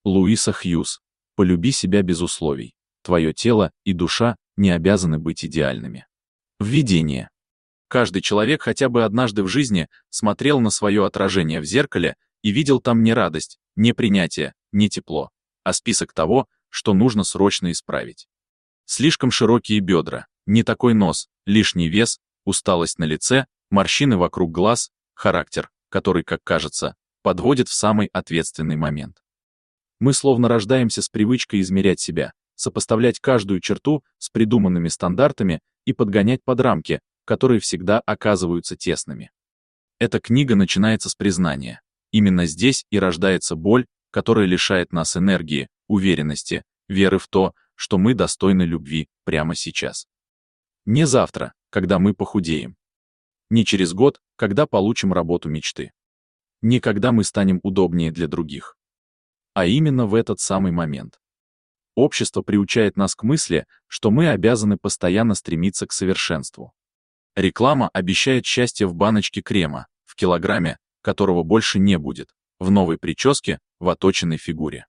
Луиса Хьюз. Полюби себя без условий. Твое тело и душа не обязаны быть идеальными. Введение. Каждый человек хотя бы однажды в жизни смотрел на свое отражение в зеркале и видел там не радость, не принятие, не тепло, а список того, что нужно срочно исправить. Слишком широкие бедра, не такой нос, лишний вес, усталость на лице, морщины вокруг глаз, характер, который, как кажется, подводит в самый ответственный момент. Мы словно рождаемся с привычкой измерять себя, сопоставлять каждую черту с придуманными стандартами и подгонять под рамки, которые всегда оказываются тесными. Эта книга начинается с признания. Именно здесь и рождается боль, которая лишает нас энергии, уверенности, веры в то, что мы достойны любви прямо сейчас. Не завтра, когда мы похудеем. Не через год, когда получим работу мечты. Не когда мы станем удобнее для других. А именно в этот самый момент. Общество приучает нас к мысли, что мы обязаны постоянно стремиться к совершенству. Реклама обещает счастье в баночке крема, в килограмме, которого больше не будет, в новой прическе, в оточенной фигуре.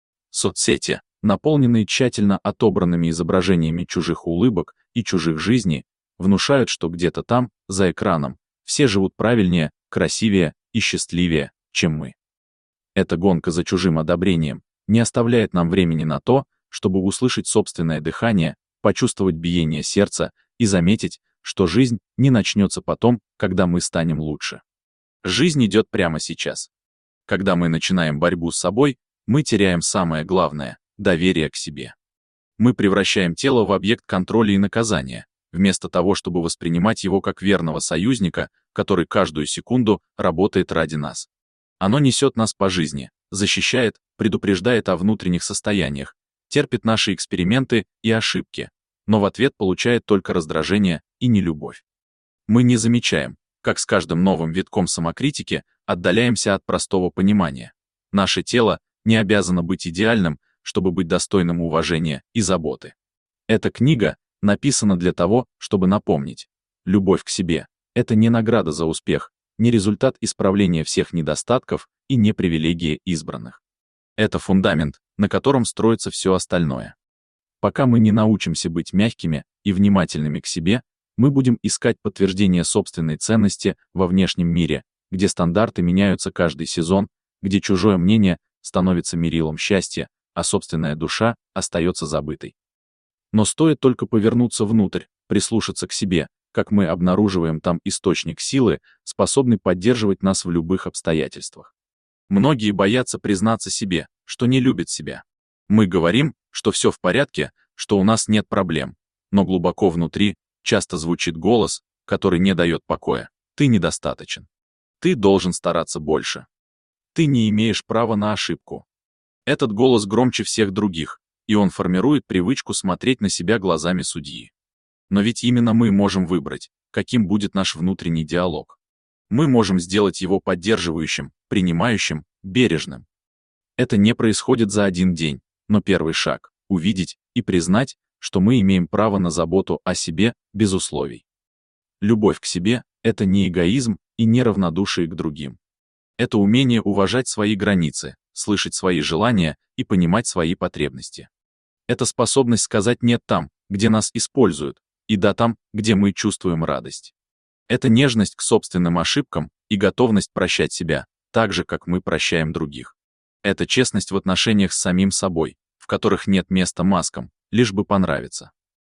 Соцсети, наполненные тщательно отобранными изображениями чужих улыбок и чужих жизней, внушают, что где-то там, за экраном, все живут правильнее, красивее и счастливее, чем мы. Эта гонка за чужим одобрением не оставляет нам времени на то, чтобы услышать собственное дыхание, почувствовать биение сердца и заметить, что жизнь не начнется потом, когда мы станем лучше. Жизнь идет прямо сейчас. Когда мы начинаем борьбу с собой, мы теряем самое главное — доверие к себе. Мы превращаем тело в объект контроля и наказания, вместо того, чтобы воспринимать его как верного союзника, который каждую секунду работает ради нас. Оно несет нас по жизни, защищает, предупреждает о внутренних состояниях, терпит наши эксперименты и ошибки, но в ответ получает только раздражение и нелюбовь. Мы не замечаем, как с каждым новым витком самокритики отдаляемся от простого понимания. Наше тело не обязано быть идеальным, чтобы быть достойным уважения и заботы. Эта книга написана для того, чтобы напомнить: любовь к себе — это не награда за успех, не результат исправления всех недостатков и не привилегия избранных. Это фундамент, на котором строится все остальное. Пока мы не научимся быть мягкими и внимательными к себе, мы будем искать подтверждение собственной ценности во внешнем мире, где стандарты меняются каждый сезон, где чужое мнение становится мерилом счастья, а собственная душа остается забытой. Но стоит только повернуться внутрь, прислушаться к себе, как мы обнаруживаем там источник силы, способный поддерживать нас в любых обстоятельствах. Многие боятся признаться себе, что не любят себя. Мы говорим, что все в порядке, что у нас нет проблем, но глубоко внутри часто звучит голос, который не дает покоя: ты недостаточен. Ты должен стараться больше. Ты не имеешь права на ошибку. Этот голос громче всех других, и он формирует привычку смотреть на себя глазами судьи. Но ведь именно мы можем выбрать, каким будет наш внутренний диалог. Мы можем сделать его поддерживающим, принимающим, бережным. Это не происходит за один день, но первый шаг — увидеть и признать, что мы имеем право на заботу о себе без условий. Любовь к себе — это не эгоизм и не равнодушие к другим. Это умение уважать свои границы, слышать свои желания и понимать свои потребности. Это способность сказать «нет» там, где нас используют, и «да» там, где мы чувствуем радость. Это нежность к собственным ошибкам и готовность прощать себя, так же, как мы прощаем других. Это честность в отношениях с самим собой, в которых нет места маскам, лишь бы понравиться.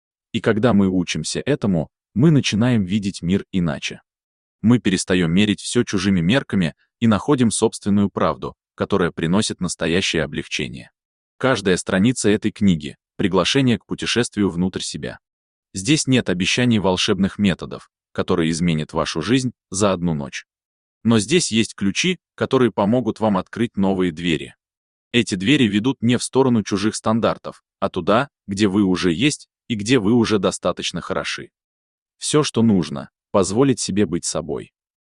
И когда мы учимся этому, мы начинаем видеть мир иначе. Мы перестаем мерить все чужими мерками и находим собственную правду, которая приносит настоящее облегчение. Каждая страница этой книги — приглашение к путешествию внутрь себя. Здесь нет обещаний волшебных методов, которые изменят вашу жизнь за одну ночь. Но здесь есть ключи, которые помогут вам открыть новые двери. Эти двери ведут не в сторону чужих стандартов, а туда, где вы уже есть и где вы уже достаточно хороши. Все, что нужно — позволить себе быть собой.